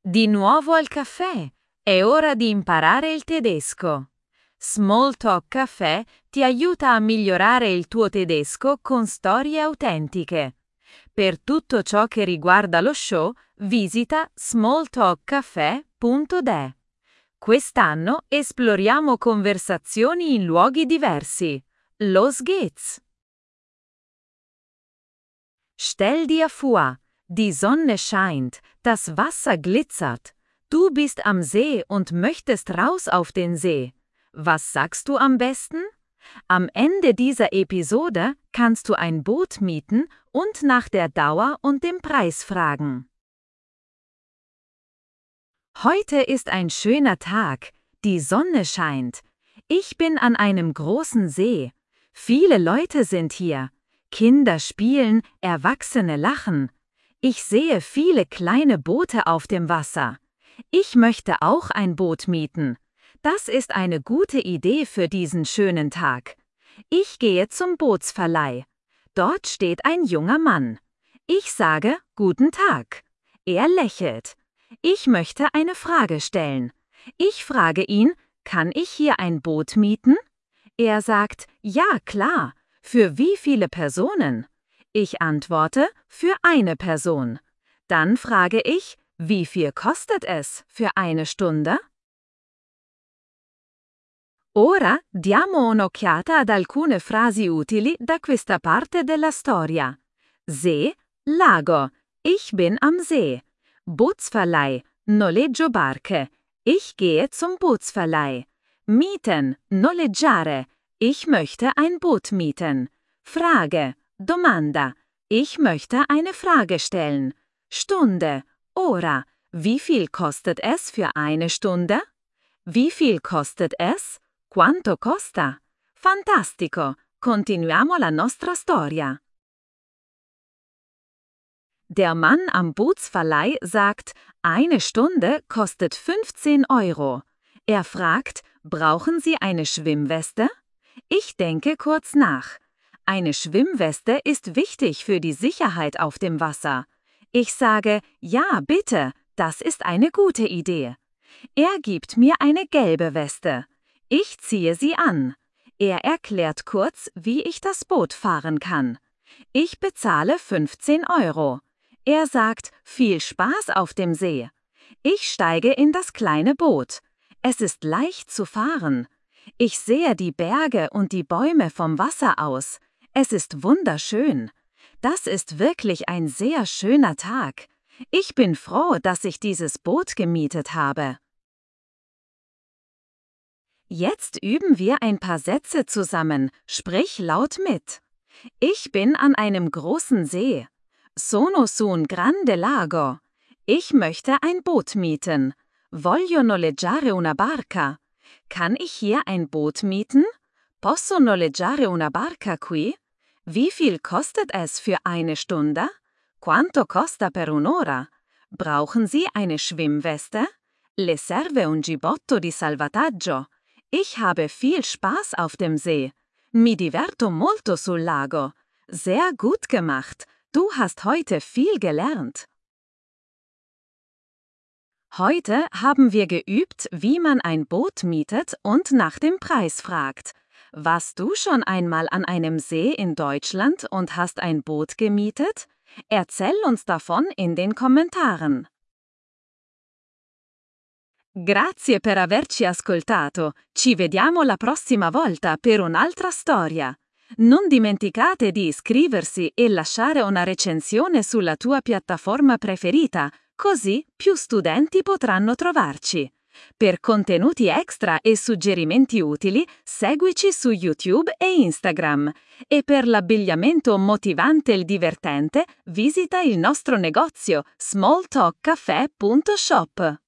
Di nuovo al caffè. È ora di imparare il tedesco. Smalltalk Caffè ti aiuta a migliorare il tuo tedesco con storie autentiche. Per tutto ciò che riguarda lo show, visita smalltalkcaffè.de. Quest'anno esploriamo conversazioni in luoghi diversi. Los geht's! Stell dir vor, die Sonne scheint, das Wasser glitzert. Du bist am See und möchtest raus auf den See. Was sagst du am besten? Am Ende dieser Episode kannst du ein Boot mieten und nach der Dauer und dem Preis fragen. Heute ist ein schöner Tag, die Sonne scheint. Ich bin an einem großen See. Viele Leute sind hier. Kinder spielen, Erwachsene lachen. Ich sehe viele kleine Boote auf dem Wasser. Ich möchte auch ein Boot mieten. Das ist eine gute Idee für diesen schönen Tag. Ich gehe zum Bootsverleih. Dort steht ein junger Mann. Ich sage Guten Tag. Er lächelt. Ich möchte eine Frage stellen. Ich frage ihn, kann ich hier ein Boot mieten? Er sagt, ja klar. Für wie viele Personen? Ich antworte, für eine Person. Dann frage ich, wie viel kostet es für eine Stunde? Ora diamo un'occhiata ad alcune frasi utili da questa parte della storia. See, Lago. Ich bin am See. Bootsverleih, noleggio barche. Ich gehe zum Bootsverleih. Mieten, noleggiare. Ich möchte ein Boot mieten. Frage, domanda. Ich möchte eine Frage stellen. Stunde, ora. Wie viel kostet es für eine Stunde? Wie viel kostet es? Quanto costa? Fantastico. Continuiamo la nostra storia. Der Mann am Bootsverleih sagt, eine Stunde kostet 15 Euro. Er fragt, brauchen Sie eine Schwimmweste? Ich denke kurz nach. Eine Schwimmweste ist wichtig für die Sicherheit auf dem Wasser. Ich sage, ja, bitte, das ist eine gute Idee. Er gibt mir eine gelbe Weste. Ich ziehe sie an. Er erklärt kurz, wie ich das Boot fahren kann. Ich bezahle 15 Euro. Er sagt, viel Spaß auf dem See. Ich steige in das kleine Boot. Es ist leicht zu fahren. Ich sehe die Berge und die Bäume vom Wasser aus. Es ist wunderschön. Das ist wirklich ein sehr schöner Tag. Ich bin froh, dass ich dieses Boot gemietet habe. Jetzt üben wir ein paar Sätze zusammen. Sprich laut mit. Ich bin an einem großen See. Sono su un grande lago. Ich möchte ein Boot mieten. Voglio noleggiare una barca. Kann ich hier ein Boot mieten? Posso noleggiare una barca qui? Wie viel kostet es für eine Stunde? Quanto costa per un'ora? Brauchen Sie eine Schwimmweste? Le serve un giubbotto di salvataggio. Ich habe viel Spaß auf dem See. Mi diverto molto sul lago. Sehr gut gemacht. Du hast heute viel gelernt. Heute haben wir geübt, wie man ein Boot mietet und nach dem Preis fragt. Warst du schon einmal an einem See in Deutschland und hast ein Boot gemietet? Erzähl uns davon in den Kommentaren. Grazie per averci ascoltato. Ci vediamo la prossima volta per un'altra storia. Non dimenticate di iscriversi e lasciare una recensione sulla tua piattaforma preferita, così più studenti potranno trovarci. Per contenuti extra e suggerimenti utili, seguici su YouTube e Instagram. E per l'abbigliamento motivante e divertente, visita il nostro negozio smalltalkcaffè.shop.